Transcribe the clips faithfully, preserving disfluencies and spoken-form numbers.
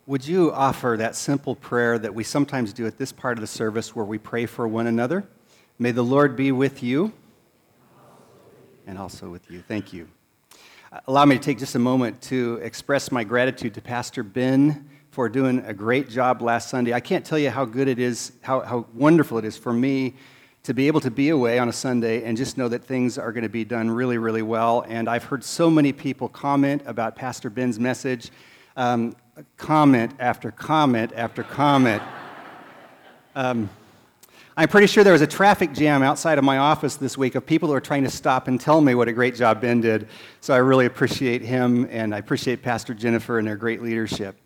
Would you offer that simple prayer that we sometimes do at this part of the service where we pray for one another? May the Lord be with you and also with you. Thank you. Allow me to take just a moment to express my gratitude to Pastor Ben for doing a great job last Sunday. I can't tell you how good it is, how, how wonderful it is for me to be able to be away on a Sunday and just know that things are going to be done really, really well. And I've heard so many people comment about Pastor Ben's message. Um, comment after comment after comment. Um, I'm pretty sure there was a traffic jam outside of my office this week of people who are trying to stop and tell me what a great job Ben did. So I really appreciate him, and I appreciate Pastor Jennifer and their great leadership.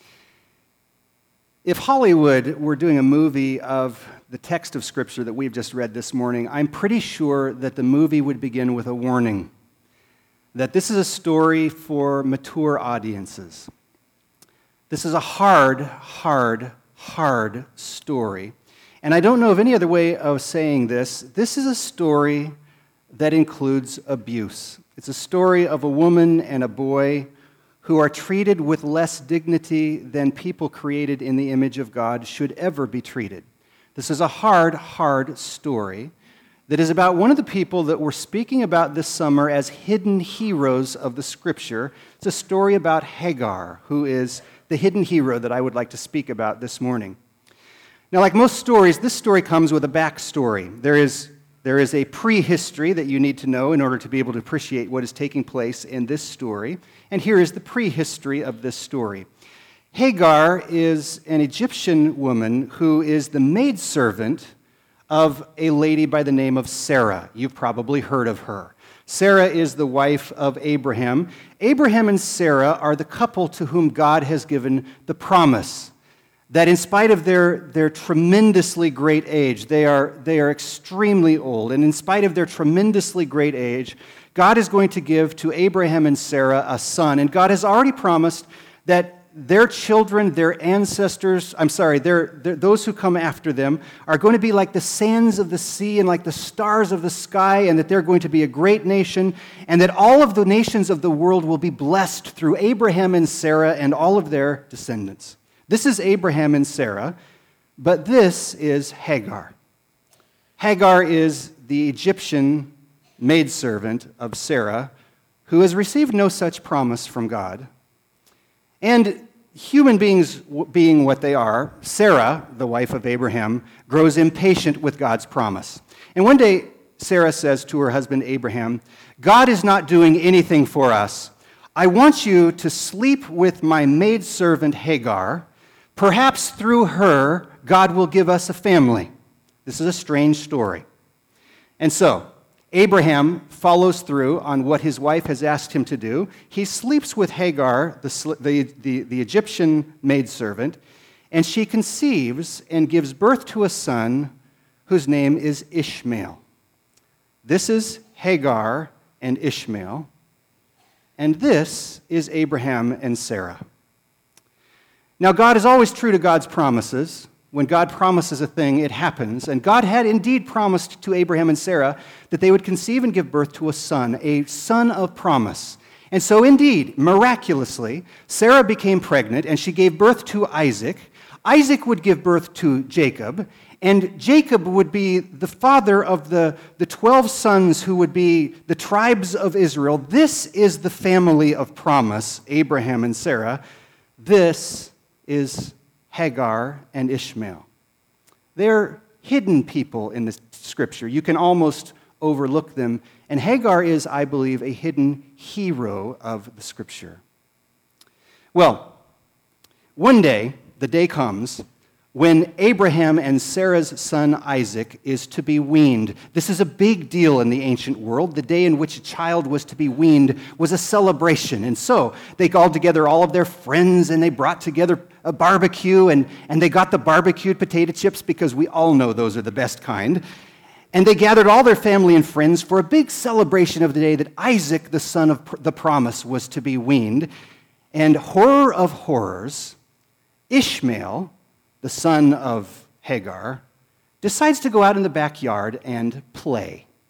If Hollywood were doing a movie of the text of Scripture that we've just read this morning, I'm pretty sure that the movie would begin with a warning that this is a story for mature audiences. This is a hard, hard, hard story. And I don't know of any other way of saying this. This is a story that includes abuse. It's a story of a woman and a boy who are treated with less dignity than people created in the image of God should ever be treated. This is a hard, hard story that is about one of the people that we're speaking about this summer as hidden heroes of the Scripture. It's a story about Hagar, who is the hidden hero that I would like to speak about this morning. Now, like most stories, this story comes with a backstory. There is, there is a prehistory that you need to know in order to be able to appreciate what is taking place in this story. And here is the prehistory of this story. Hagar is an Egyptian woman who is the maidservant of a lady by the name of Sarah. You've probably heard of her. Sarah is the wife of Abraham. Abraham and Sarah are the couple to whom God has given the promise that in spite of their, their tremendously great age, they are, they are extremely old, and in spite of their tremendously great age, God is going to give to Abraham and Sarah a son, and God has already promised that their children, their ancestors, I'm sorry, their, their, those who come after them are going to be like the sands of the sea and like the stars of the sky, and that they're going to be a great nation, and that all of the nations of the world will be blessed through Abraham and Sarah and all of their descendants. This is Abraham and Sarah, but this is Hagar. Hagar is the Egyptian maidservant of Sarah, who has received no such promise from God. And human beings being what they are, Sarah, the wife of Abraham, grows impatient with God's promise. And one day, Sarah says to her husband Abraham, "God is not doing anything for us. I want you to sleep with my maidservant Hagar. Perhaps through her, God will give us a family." This is a strange story. And so, Abraham follows through on what his wife has asked him to do. He sleeps with Hagar, the, the, the, the Egyptian maidservant, and she conceives and gives birth to a son whose name is Ishmael. This is Hagar and Ishmael, and this is Abraham and Sarah. Now, God is always true to God's promises. When God promises a thing, it happens. And God had indeed promised to Abraham and Sarah that they would conceive and give birth to a son, a son of promise. And so indeed, miraculously, Sarah became pregnant and she gave birth to Isaac. Isaac would give birth to Jacob, and Jacob would be the father of the, the twelve sons who would be the tribes of Israel. This is the family of promise, Abraham and Sarah. This is Hagar and Ishmael. They're hidden people in the Scripture. You can almost overlook them. And Hagar is, I believe, a hidden hero of the Scripture. Well, one day, the day comes when Abraham and Sarah's son Isaac is to be weaned. This is a big deal in the ancient world. The day in which a child was to be weaned was a celebration. And so they called together all of their friends and they brought together a barbecue, and, and they got the barbecued potato chips because we all know those are the best kind. And they gathered all their family and friends for a big celebration of the day that Isaac, the son of the promise, was to be weaned. And horror of horrors, Ishmael, the son of Hagar, decides to go out in the backyard and play.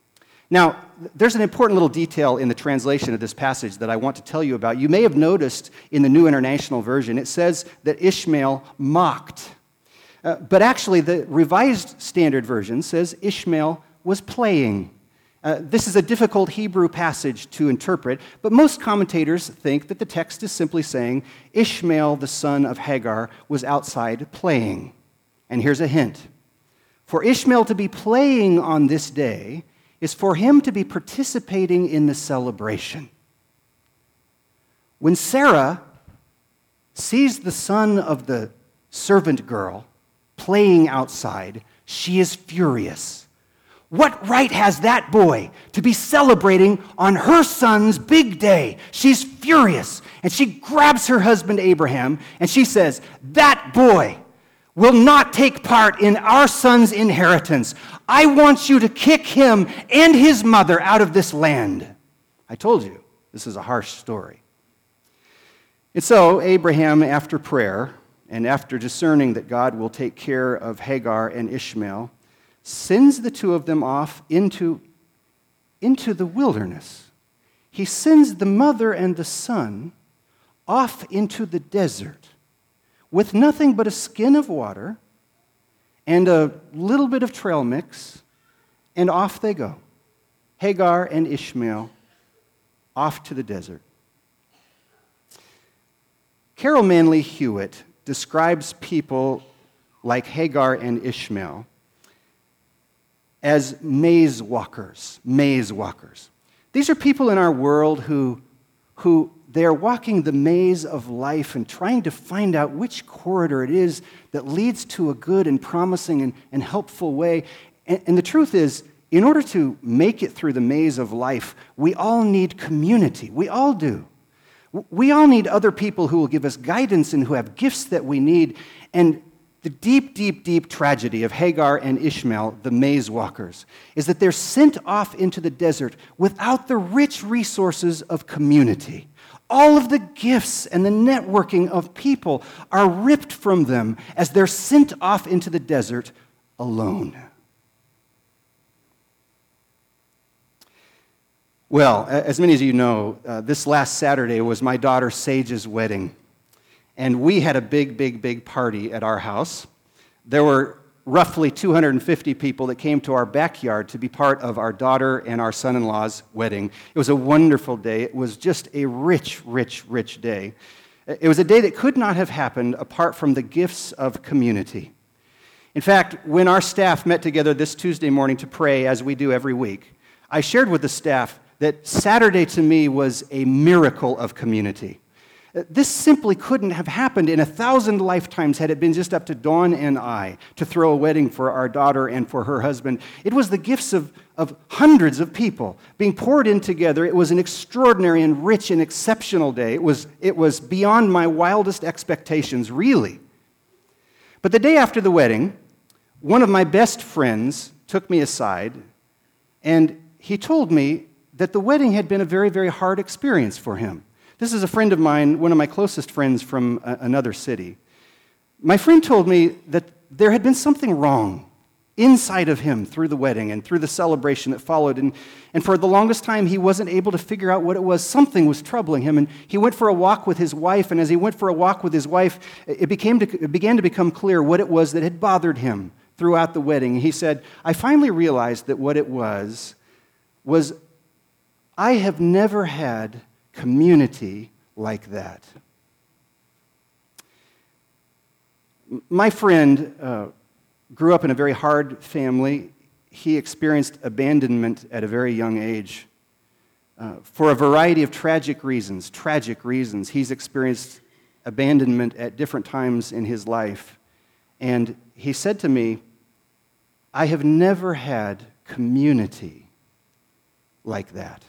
Now, there's an important little detail in the translation of this passage that I want to tell you about. You may have noticed in the New International Version, it says that Ishmael mocked. Uh, but actually, the Revised Standard Version says Ishmael was playing. Uh, this is a difficult Hebrew passage to interpret, but most commentators think that the text is simply saying Ishmael, the son of Hagar, was outside playing. And here's a hint. For Ishmael to be playing on this day is for him to be participating in the celebration. When Sarah sees the son of the servant girl playing outside, she is furious. What right has that boy to be celebrating on her son's big day? She's furious, and she grabs her husband Abraham, and she says, that boy will not take part in our son's inheritance. I want you to kick him and his mother out of this land. I told you, this is a harsh story. And so Abraham, after prayer, and after discerning that God will take care of Hagar and Ishmael, sends the two of them off into, into the wilderness. He sends the mother and the son off into the desert with nothing but a skin of water and a little bit of trail mix, and off they go. Hagar and Ishmael off to the desert. Carol Manley Hewitt describes people like Hagar and Ishmael as maze walkers, maze walkers. These are people in our world who, who they're walking the maze of life and trying to find out which corridor it is that leads to a good and promising and, and helpful way. And, and the truth is, in order to make it through the maze of life, we all need community. We all do. We all need other people who will give us guidance and who have gifts that we need. And the deep, deep, deep tragedy of Hagar and Ishmael, the maze walkers, is that they're sent off into the desert without the rich resources of community. All of the gifts and the networking of people are ripped from them as they're sent off into the desert alone. Well, as many of you know, uh, this last Saturday was my daughter Sage's wedding. And we had a big, big, big party at our house. There were roughly two hundred fifty people that came to our backyard to be part of our daughter and our son-in-law's wedding. It was a wonderful day. It was just a rich, rich, rich day. It was a day that could not have happened apart from the gifts of community. In fact, when our staff met together this Tuesday morning to pray, as we do every week, I shared with the staff that Saturday to me was a miracle of community. This simply couldn't have happened in a thousand lifetimes had it been just up to Dawn and I to throw a wedding for our daughter and for her husband. It was the gifts of, of hundreds of people being poured in together. It was an extraordinary and rich and exceptional day. It was, it was beyond my wildest expectations, really. But the day after the wedding, one of my best friends took me aside, and he told me that the wedding had been a very, very hard experience for him. This is a friend of mine, one of my closest friends from a, another city. My friend told me that there had been something wrong inside of him through the wedding and through the celebration that followed. And, and for the longest time, he wasn't able to figure out what it was. Something was troubling him. And he went for a walk with his wife. And as he went for a walk with his wife, it, became to, it began to become clear what it was that had bothered him throughout the wedding. And he said, I finally realized that what it was was I have never had community like that. My friend uh, grew up in a very hard family. He experienced abandonment at a very young age. Uh, for a variety of tragic reasons, tragic reasons, he's experienced abandonment at different times in his life. And he said to me, I have never had community like that.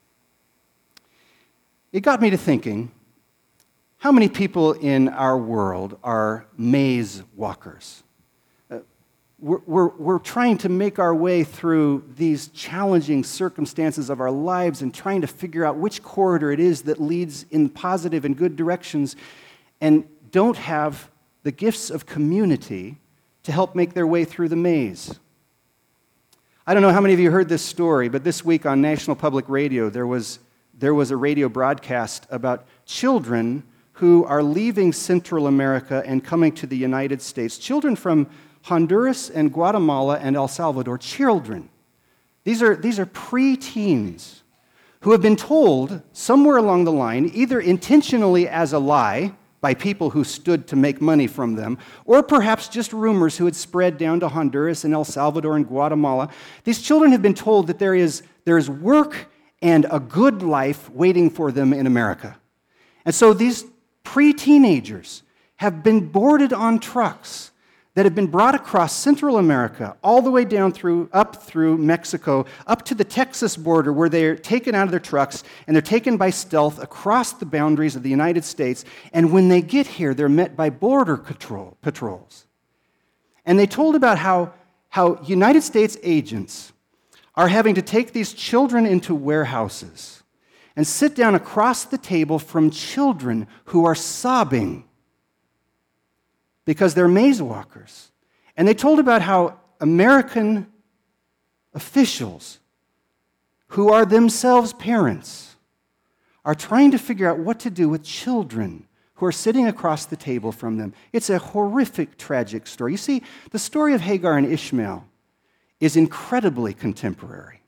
It got me to thinking, how many people in our world are maze walkers? Uh, we're, we're, we're trying to make our way through these challenging circumstances of our lives and trying to figure out which corridor it is that leads in positive and good directions, and don't have the gifts of community to help make their way through the maze. I don't know how many of you heard this story, but this week on National Public Radio, there was, there was a radio broadcast about children who are leaving Central America and coming to the United States. Children from Honduras and Guatemala and El Salvador. Children. These are, these are pre-teens who have been told somewhere along the line, either intentionally as a lie by people who stood to make money from them, or perhaps just rumors who had spread down to Honduras and El Salvador and Guatemala. These children have been told that there is, there is work and a good life waiting for them in America. And so these pre-teenagers have been boarded on trucks that have been brought across Central America, all the way down through, up through Mexico, up to the Texas border, where they're taken out of their trucks, and they're taken by stealth across the boundaries of the United States. And when they get here, they're met by border control, patrols. And they told about how, how United States agents are having to take these children into warehouses and sit down across the table from children who are sobbing because they're maze walkers. And they told about how American officials, who are themselves parents, are trying to figure out what to do with children who are sitting across the table from them. It's a horrific, tragic story. You see, the story of Hagar and Ishmael is incredibly contemporary.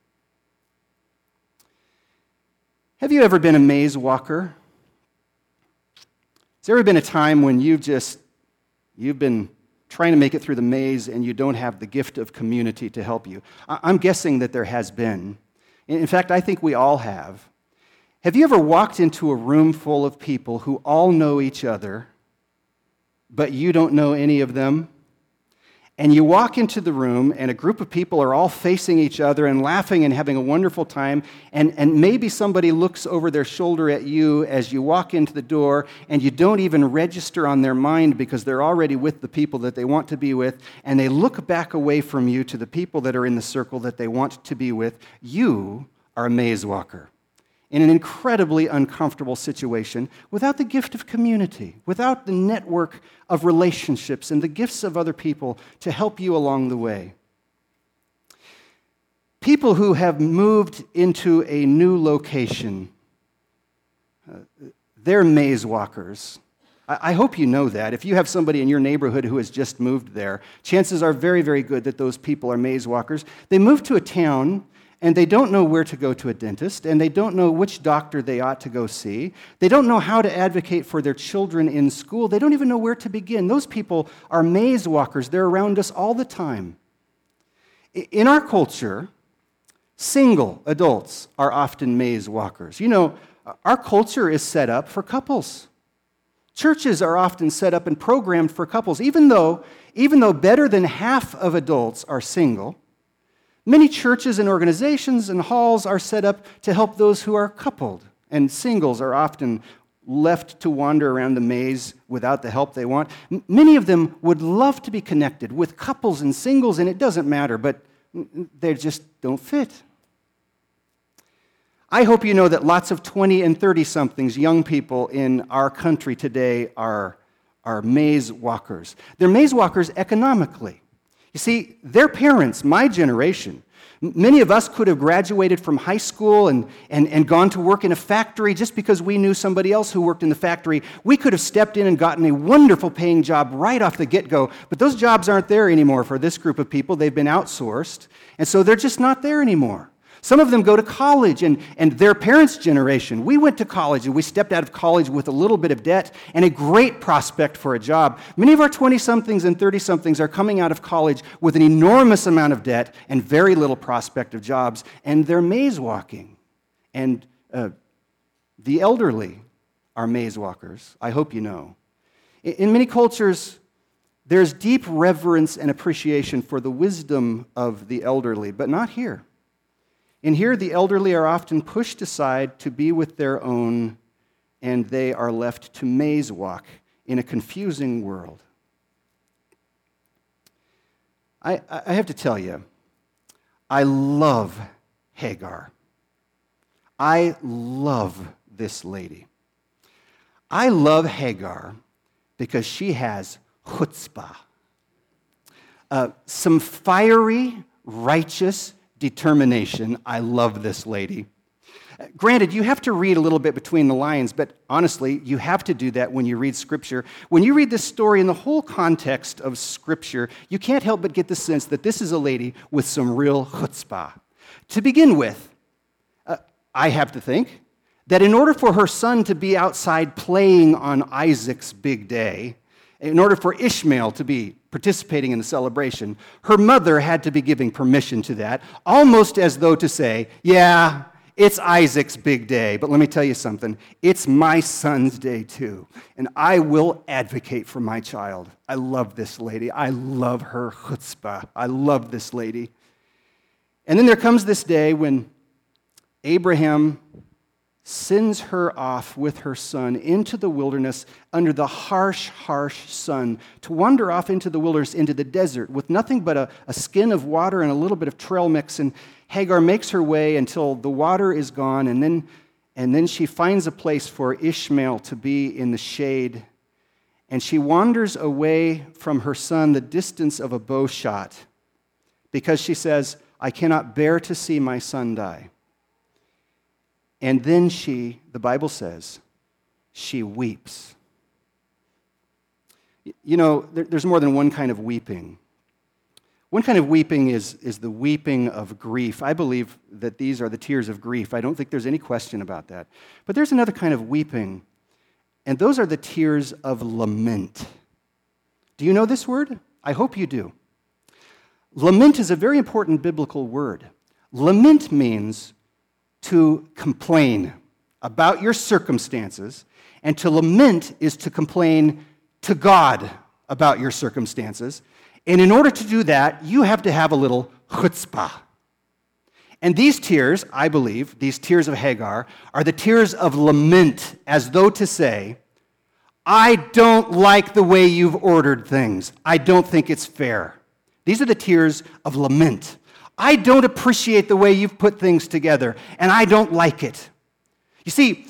Have you ever been a maze walker? Has there ever been a time when you've just You've been trying to make it through the maze and you don't have the gift of community to help you? I'm guessing that there has been. In fact, I think we all have. Have you ever walked into a room full of people who all know each other, but you don't know any of them? And you walk into the room, and a group of people are all facing each other and laughing and having a wonderful time, and, and maybe somebody looks over their shoulder at you as you walk into the door, and you don't even register on their mind because they're already with the people that they want to be with, and they look back away from you to the people that are in the circle that they want to be with. You are a maze walker in an incredibly uncomfortable situation without the gift of community, without the network of relationships and the gifts of other people to help you along the way. People who have moved into a new location, uh, they're maze walkers. I, I hope you know that. If you have somebody in your neighborhood who has just moved there, chances are very, very good that those people are maze walkers. They move to a town, and they don't know where to go to a dentist, and they don't know which doctor they ought to go see. They don't know how to advocate for their children in school. They don't even know where to begin. Those people are maze walkers. They're around us all the time. In our culture, single adults are often maze walkers. You know, our culture is set up for couples. Churches are often set up and programmed for couples. Even though, even though better than half of adults are single, many churches and organizations and halls are set up to help those who are coupled, and singles are often left to wander around the maze without the help they want. M- many of them would love to be connected with couples and singles, and it doesn't matter, but they just don't fit. I hope you know that lots of twenty and thirty-somethings, young people in our country today are, are maze walkers. They're maze walkers economically. You see, their parents, my generation, many of us could have graduated from high school and, and, and gone to work in a factory just because we knew somebody else who worked in the factory. We could have stepped in and gotten a wonderful paying job right off the get-go, but those jobs aren't there anymore for this group of people. They've been outsourced, and so they're just not there anymore. Some of them go to college, and, and their parents' generation, we went to college, and we stepped out of college with a little bit of debt and a great prospect for a job. Many of our twenty-somethings and thirty-somethings are coming out of college with an enormous amount of debt and very little prospect of jobs, and they're maze walking. And uh, the elderly are maze walkers, I hope you know. In, in many cultures, there's deep reverence and appreciation for the wisdom of the elderly, but not here. In here, the elderly are often pushed aside to be with their own, and they are left to maze walk in a confusing world. I, I have to tell you, I love Hagar. I love this lady. I love Hagar because she has chutzpah, uh, some fiery, righteous, determination. I love this lady. Granted, you have to read a little bit between the lines, but honestly, you have to do that when you read Scripture. When you read this story in the whole context of Scripture, you can't help but get the sense that this is a lady with some real chutzpah. To begin with, uh, I have to think that in order for her son to be outside playing on Isaac's big day, in order for Ishmael to be participating in the celebration, her mother had to be giving permission to that, almost as though to say, yeah, it's Isaac's big day, but let me tell you something. It's my son's day too, and I will advocate for my child. I love this lady. I love her chutzpah. I love this lady. And then there comes this day when Abraham sends her off with her son into the wilderness under the harsh, harsh sun to wander off into the wilderness, into the desert, with nothing but a, a skin of water and a little bit of trail mix. And Hagar makes her way until the water is gone, and then, and then she finds a place for Ishmael to be in the shade. And she wanders away from her son the distance of a bow shot because she says, I cannot bear to see my son die. And then she, the Bible says, she weeps. You know, there, there's more than one kind of weeping. One kind of weeping is, is the weeping of grief. I believe that these are the tears of grief. I don't think there's any question about that. But there's another kind of weeping, and those are the tears of lament. Do you know this word? I hope you do. Lament is a very important biblical word. Lament means to complain about your circumstances, and to lament is to complain to God about your circumstances. And in order to do that, you have to have a little chutzpah. And these tears, I believe, these tears of Hagar, are the tears of lament, as though to say, I don't like the way you've ordered things. I don't think it's fair. These are the tears of lament. I don't appreciate the way you've put things together, and I don't like it. You see,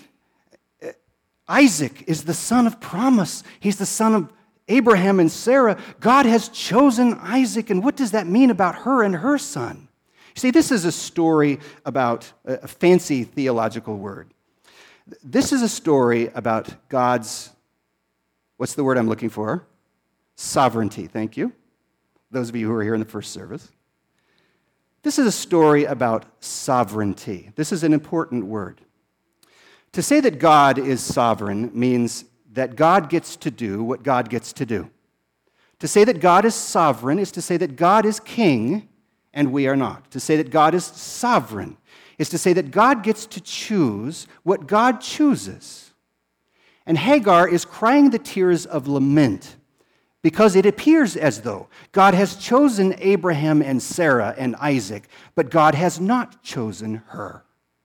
Isaac is the son of promise. He's the son of Abraham and Sarah. God has chosen Isaac, and what does that mean about her and her son? You see, this is a story about a fancy theological word. This is a story about God's, what's the word I'm looking for? Sovereignty, thank you. Those of you who are here in the first service. This is a story about sovereignty. This is an important word. To say that God is sovereign means that God gets to do what God gets to do. To say that God is sovereign is to say that God is king and we are not. To say that God is sovereign is to say that God gets to choose what God chooses. And Hagar is crying the tears of lament because it appears as though God has chosen Abraham and Sarah and Isaac, but God has not chosen her.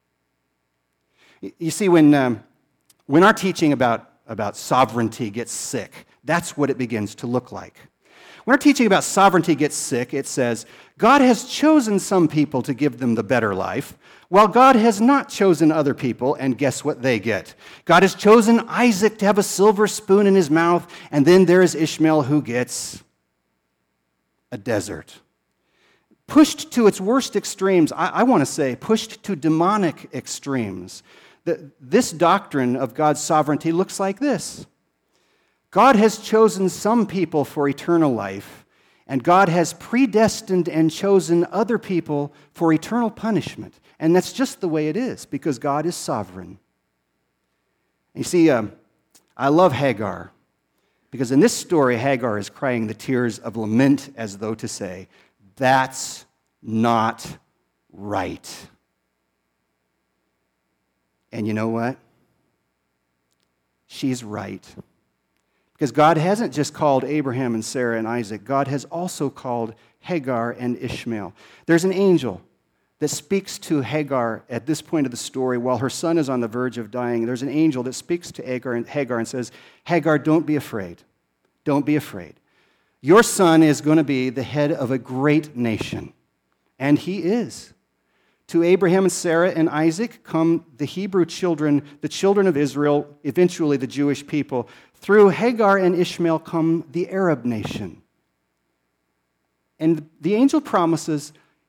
You see, when, um, when our teaching about, about sovereignty gets sick, that's what it begins to look like. When our teaching about sovereignty gets sick, it says, God has chosen some people to give them the better life, while God has not chosen other people, and guess what they get? God has chosen Isaac to have a silver spoon in his mouth, and then there is Ishmael who gets a desert. Pushed to its worst extremes, I, I want to say, pushed to demonic extremes. The, this doctrine of God's sovereignty looks like this. God has chosen some people for eternal life, and God has predestined and chosen other people for eternal punishment. And that's just the way it is, because God is sovereign. You see, um, I love Hagar, because in this story, Hagar is crying the tears of lament as though to say, that's not right. And you know what? She's right. Because God hasn't just called Abraham and Sarah and Isaac. God has also called Hagar and Ishmael. There's an angel that speaks to Hagar at this point of the story while her son is on the verge of dying. There's an angel that speaks to Hagar and, Hagar and says, Hagar, don't be afraid. Don't be afraid. Your son is going to be the head of a great nation. And he is. To Abraham and Sarah and Isaac come the Hebrew children, the children of Israel, eventually the Jewish people. Through Hagar and Ishmael come the Arab nation. And the angel promises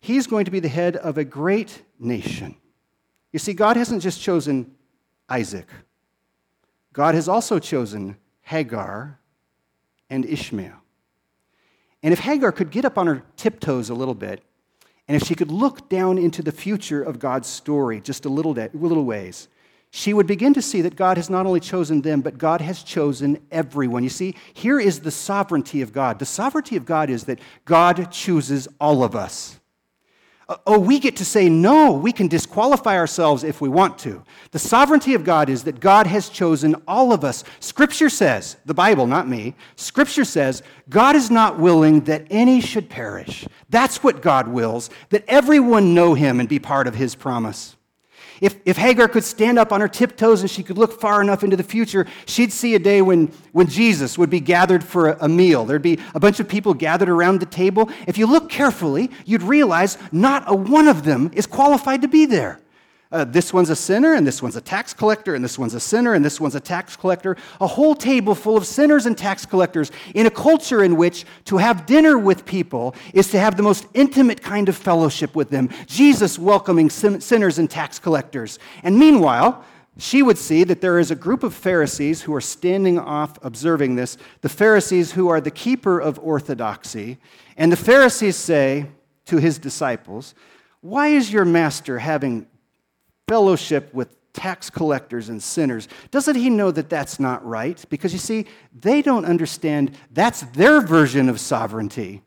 he's going to be the head of a great nation. You see, God hasn't just chosen Isaac. God has also chosen Hagar and Ishmael. And if Hagar could get up on her tiptoes a little bit, and if she could look down into the future of God's story just a little, de- little ways, she would begin to see that God has not only chosen them, but God has chosen everyone. You see, here is the sovereignty of God. The sovereignty of God is that God chooses all of us. Oh, we get to say no. We can disqualify ourselves if we want to. The sovereignty of God is that God has chosen all of us. Scripture says, the Bible, not me, Scripture says, God is not willing that any should perish. That's what God wills, that everyone know him and be part of his promise. If, if Hagar could stand up on her tiptoes and she could look far enough into the future, she'd see a day when, when Jesus would be gathered for a, a meal. There'd be a bunch of people gathered around the table. If you look carefully, you'd realize not a one of them is qualified to be there. Uh, this one's a sinner, and this one's a tax collector, and this one's a sinner, and this one's a tax collector. A whole table full of sinners and tax collectors in a culture in which to have dinner with people is to have the most intimate kind of fellowship with them. Jesus welcoming sin- sinners and tax collectors. And meanwhile, she would see that there is a group of Pharisees who are standing off observing this, the Pharisees who are the keeper of orthodoxy. And the Pharisees say to his disciples, "Why is your master having fellowship with tax collectors and sinners? Doesn't he know that that's not right?" Because you see, they don't understand that's their version of sovereignty.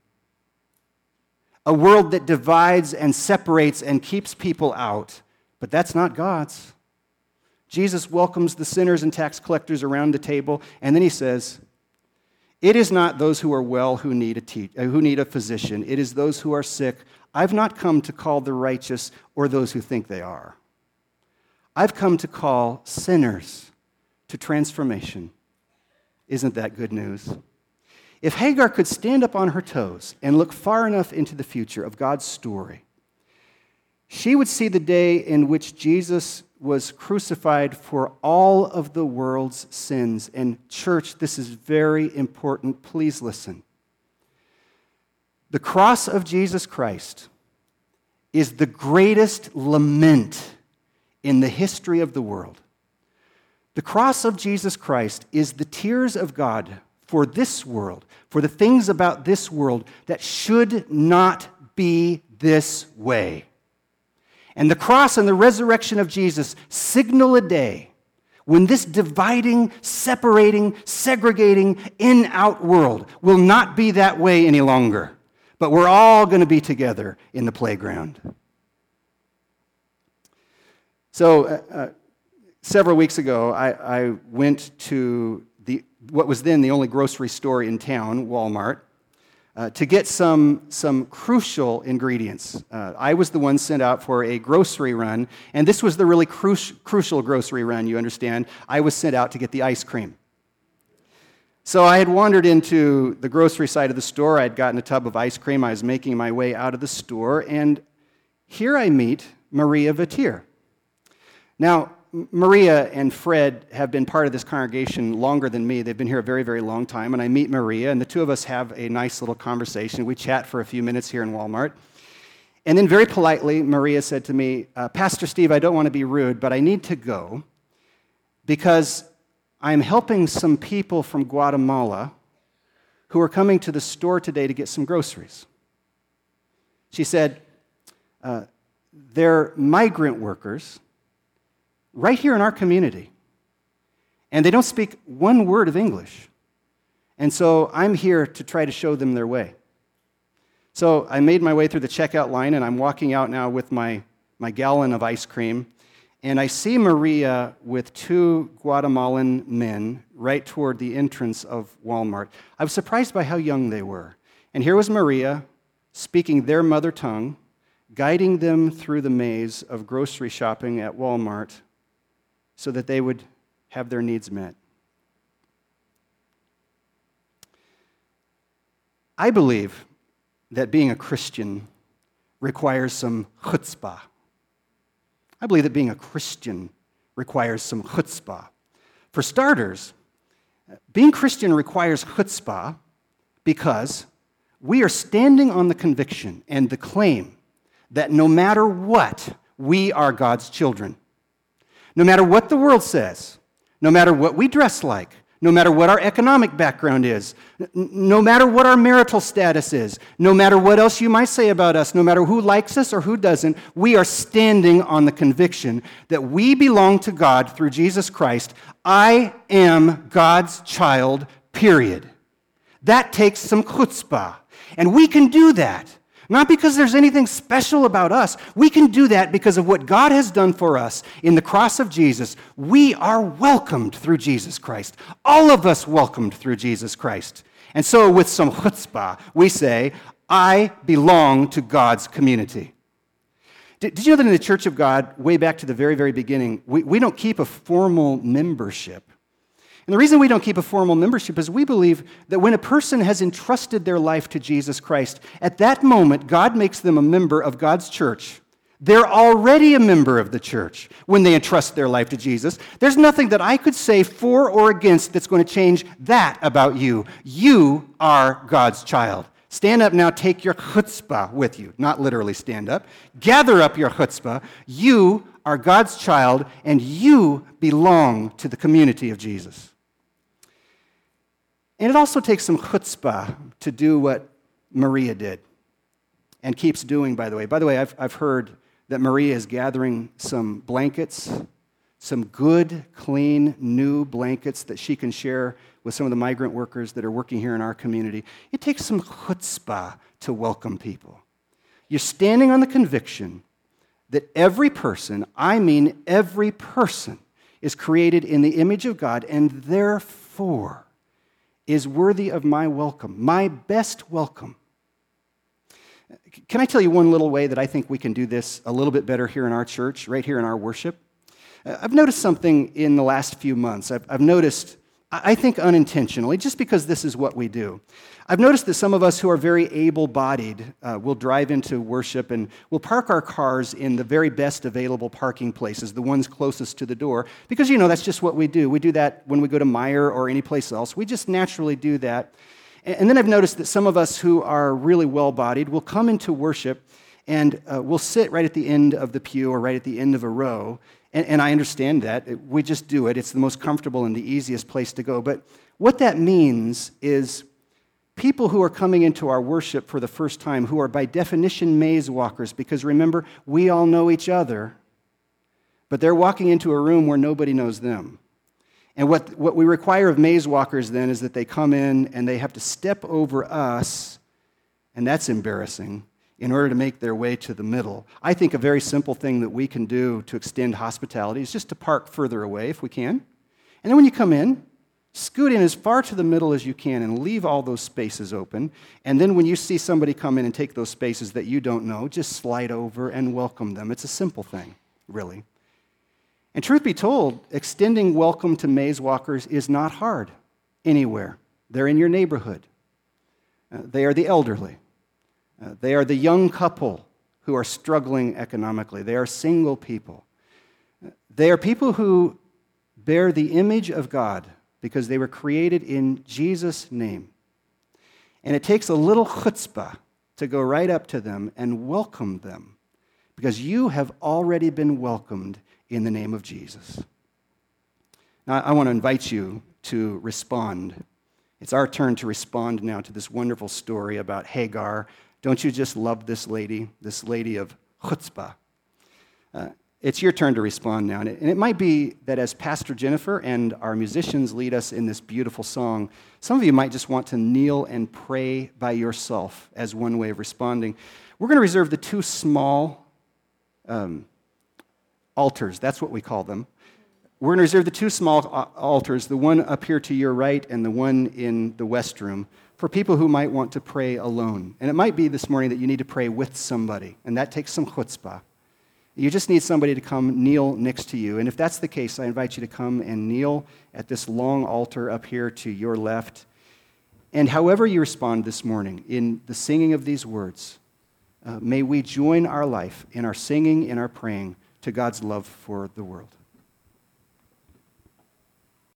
A world that divides and separates and keeps people out. But that's not God's. Jesus welcomes the sinners and tax collectors around the table, and then he says, "It is not those who are well who need a te- who need a physician. It is those who are sick. I've not come to call the righteous or those who think they are. I've come to call sinners to transformation." Isn't that good news? If Hagar could stand up on her toes and look far enough into the future of God's story, she would see the day in which Jesus was crucified for all of the world's sins. And church, this is very important. Please listen. The cross of Jesus Christ is the greatest lament in the history of the world. The cross of Jesus Christ is the tears of God for this world, for the things about this world that should not be this way. And the cross and the resurrection of Jesus signal a day when this dividing, separating, segregating, in-out world will not be that way any longer, but we're all going to be together in the playground. So uh, uh, several weeks ago, I, I went to the what was then the only grocery store in town, Walmart, uh, to get some, some crucial ingredients. Uh, I was the one sent out for a grocery run, and this was the really cru- crucial grocery run, you understand. I was sent out to get the ice cream. So I had wandered into the grocery side of the store. I had gotten a tub of ice cream. I was making my way out of the store, and here I meet Maria Vatir. Now, Maria and Fred have been part of this congregation longer than me. They've been here a very, very long time, and I meet Maria, and the two of us have a nice little conversation. We chat for a few minutes here in Walmart. And then very politely, Maria said to me, uh, "Pastor Steve, I don't want to be rude, but I need to go because I'm helping some people from Guatemala who are coming to the store today to get some groceries." She said, uh, "They're migrant workers right here in our community, and they don't speak one word of English. And so I'm here to try to show them their way." So I made my way through the checkout line, and I'm walking out now with my, my gallon of ice cream, and I see Maria with two Guatemalan men right toward the entrance of Walmart. I was surprised by how young they were. And here was Maria speaking their mother tongue, guiding them through the maze of grocery shopping at Walmart so that they would have their needs met. I believe that being a Christian requires some chutzpah. I believe that being a Christian requires some chutzpah. For starters, being Christian requires chutzpah because we are standing on the conviction and the claim that no matter what, we are God's children. No matter what the world says, no matter what we dress like, no matter what our economic background is, n- no matter what our marital status is, no matter what else you might say about us, no matter who likes us or who doesn't, we are standing on the conviction that we belong to God through Jesus Christ. I am God's child, period. That takes some chutzpah. And we can do that. Not because there's anything special about us. We can do that because of what God has done for us in the cross of Jesus. We are welcomed through Jesus Christ. All of us welcomed through Jesus Christ. And so with some chutzpah, we say, I belong to God's community. Did, did you know that in the Church of God, way back to the very, very beginning, we, we don't keep a formal membership? And the reason we don't keep a formal membership is we believe that when a person has entrusted their life to Jesus Christ, at that moment, God makes them a member of God's church. They're already a member of the church when they entrust their life to Jesus. There's nothing that I could say for or against that's going to change that about you. You are God's child. Stand up now, take your chutzpah with you. Not literally stand up. Gather up your chutzpah. You are God's child, and you belong to the community of Jesus. And it also takes some chutzpah to do what Maria did, and keeps doing, by the way. By the way, I've, I've heard that Maria is gathering some blankets, some good, clean, new blankets that she can share with some of the migrant workers that are working here in our community. It takes some chutzpah to welcome people. You're standing on the conviction that every person, I mean every person, is created in the image of God, and therefore is worthy of my welcome, my best welcome. Can I tell you one little way that I think we can do this a little bit better here in our church, right here in our worship? I've noticed something in the last few months. I've, I've noticed, I think unintentionally, just because this is what we do. I've noticed that some of us who are very able-bodied uh, will drive into worship and we'll park our cars in the very best available parking places, the ones closest to the door, because, you know, that's just what we do. We do that when we go to Meijer or any place else. We just naturally do that. And then I've noticed that some of us who are really well-bodied will come into worship and uh, we'll sit right at the end of the pew or right at the end of a row. And, and I understand that. We just do it. It's the most comfortable and the easiest place to go. But what that means is people who are coming into our worship for the first time, who are by definition maze walkers, because remember, we all know each other, but they're walking into a room where nobody knows them. And what, what we require of maze walkers then is that they come in and they have to step over us, and that's embarrassing, in order to make their way to the middle. I think a very simple thing that we can do to extend hospitality is just to park further away if we can. And then when you come in, scoot in as far to the middle as you can and leave all those spaces open. And then when you see somebody come in and take those spaces that you don't know, just slide over and welcome them. It's a simple thing, really. And truth be told, extending welcome to maze walkers is not hard anywhere. They're in your neighborhood. Uh, they are the elderly. Uh, they are the young couple who are struggling economically. They are single people. Uh, they are people who bear the image of God because they were created in Jesus' name. And it takes a little chutzpah to go right up to them and welcome them because you have already been welcomed in the name of Jesus. Now, I want to invite you to respond. It's our turn to respond now to this wonderful story about Hagar. Don't you just love this lady, this lady of chutzpah? Uh, it's your turn to respond now. And it, and it might be that as Pastor Jennifer and our musicians lead us in this beautiful song, some of you might just want to kneel and pray by yourself as one way of responding. We're going to reserve the two small um, altars. That's what we call them. We're going to reserve the two small altars, the one up here to your right and the one in the west room, for people who might want to pray alone. And it might be this morning that you need to pray with somebody, and that takes some chutzpah. You just need somebody to come kneel next to you. And if that's the case, I invite you to come and kneel at this long altar up here to your left. And however you respond this morning in the singing of these words, uh, may we join our life in our singing, in our praying to God's love for the world.